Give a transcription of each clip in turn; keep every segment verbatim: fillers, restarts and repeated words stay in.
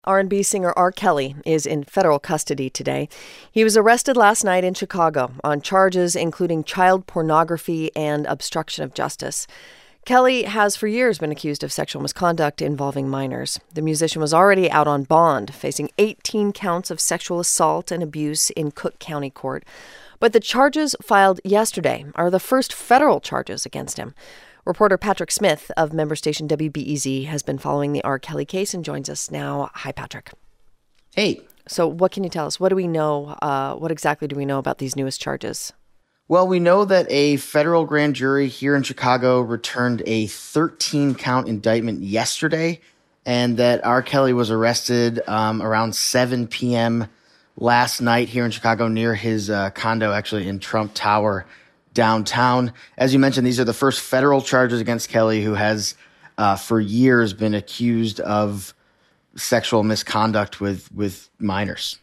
R and B singer R. Kelly is in federal custody today. He was arrested last night in Chicago on charges including child pornography and obstruction of justice. Kelly has for years been accused of sexual misconduct involving minors. The musician was already out on bond, facing eighteen counts of sexual assault and abuse in Cook County Court. But the charges filed yesterday are the first federal charges against him. Reporter Patrick Smith of member station W B E Z has been following the R. Kelly case and joins us now. Hi, Patrick. Hey. So what can you tell us? What do we know? Uh, what exactly do we know about these newest charges? Well, we know that a federal grand jury here in Chicago returned a thirteen-count indictment yesterday, and that R. Kelly was arrested um, around seven p.m. last night here in Chicago near his uh, condo, actually in Trump Tower downtown. As you mentioned, these are the first federal charges against Kelly, who has uh, for years been accused of sexual misconduct with, with minors.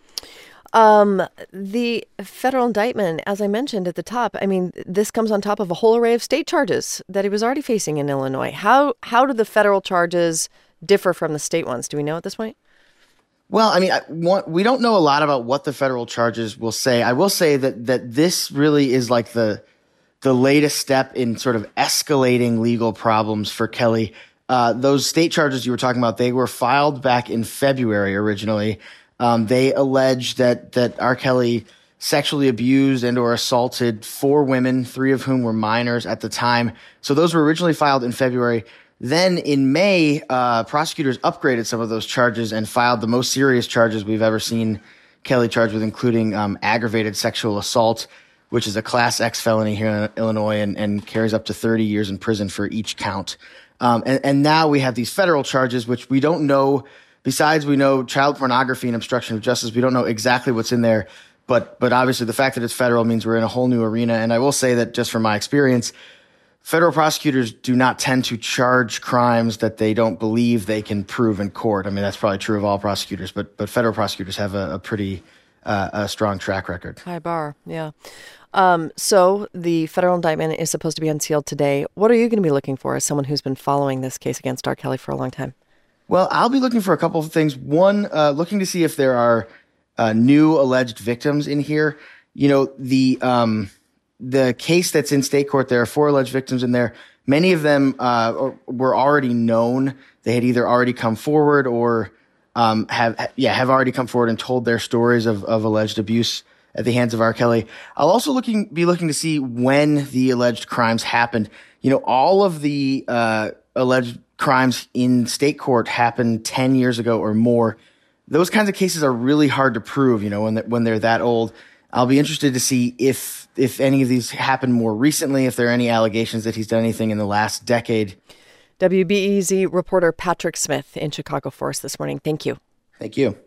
Um, the federal indictment, as I mentioned at the top, I mean, this comes on top of a whole array of state charges that he was already facing in Illinois. How, how do the federal charges differ from the state ones? Do we know at this point? Well, I mean, I, want, we don't know a lot about what the federal charges will say. I will say that that this really is like the the latest step in sort of escalating legal problems for Kelly. Uh, those state charges you were talking about, they were filed back in February originally. Um, they allege that that R. Kelly sexually abused and or assaulted four women, three of whom were minors at the time. So those were originally filed in February. Then in May, uh, prosecutors upgraded some of those charges and filed the most serious charges we've ever seen Kelly charged with, including um, aggravated sexual assault, which is a Class X felony here in Illinois and, and carries up to thirty years in prison for each count. Um, and, and now we have these federal charges, which we don't know. Besides, we know child pornography and obstruction of justice. We don't know exactly what's in there. But but obviously, the fact that it's federal means we're in a whole new arena. And I will say that just from my experience, federal prosecutors do not tend to charge crimes that they don't believe they can prove in court. I mean, that's probably true of all prosecutors, but but federal prosecutors have a, a pretty uh, a strong track record. High bar, yeah. Um, so the federal indictment is supposed to be unsealed today. What are you going to be looking for as someone who's been following this case against R. Kelly for a long time? Well, I'll be looking for a couple of things. One, uh, looking to see if there are uh, new alleged victims in here. You know, the um, the case that's in state court, there are four alleged victims in there. Many of them uh, were already known. They had either already come forward or um, have yeah have already come forward and told their stories of, of alleged abuse at the hands of R. Kelly. I'll also looking be looking to see when the alleged crimes happened. You know, all of the uh, alleged crimes in state court happened ten years ago or more. Those kinds of cases are really hard to prove, you know, when they're, when they're that old. I'll be interested to see if if any of these happened more recently, if there are any allegations that he's done anything in the last decade. W B E Z reporter Patrick Smith in Chicago for us this morning. Thank you. Thank you.